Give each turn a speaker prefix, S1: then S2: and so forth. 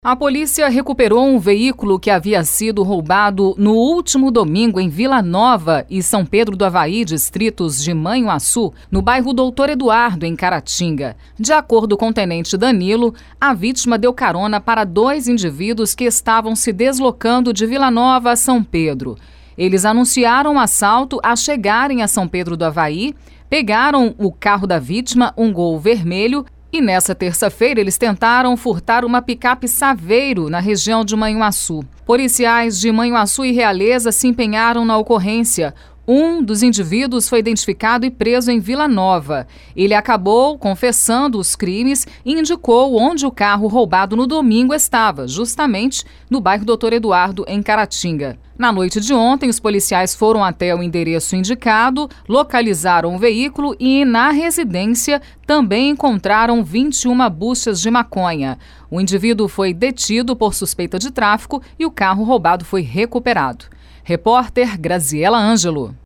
S1: A polícia recuperou um veículo que havia sido roubado no último domingo em Vila Nova e São Pedro do Avaí, distritos de Manhuaçu, no bairro Doutor Eduardo, em Caratinga. De acordo com o tenente Danilo, a vítima deu carona para 2 indivíduos que estavam se deslocando de Vila Nova a São Pedro. Eles anunciaram o assalto a chegarem a São Pedro do Avaí, pegaram o carro da vítima, um Gol vermelho, e nessa terça-feira eles tentaram furtar uma picape Saveiro na região de Manhuaçu. Policiais de Manhuaçu e Realeza se empenharam na ocorrência. Um dos indivíduos foi identificado e preso em Vila Nova. Ele acabou confessando os crimes e indicou onde o carro roubado no domingo estava, justamente no bairro Doutor Eduardo, em Caratinga. Na noite de ontem, os policiais foram até o endereço indicado, localizaram o veículo e, na residência, também encontraram 21 buchas de maconha. O indivíduo foi detido por suspeita de tráfico e o carro roubado foi recuperado. Repórter Graziela Ângelo.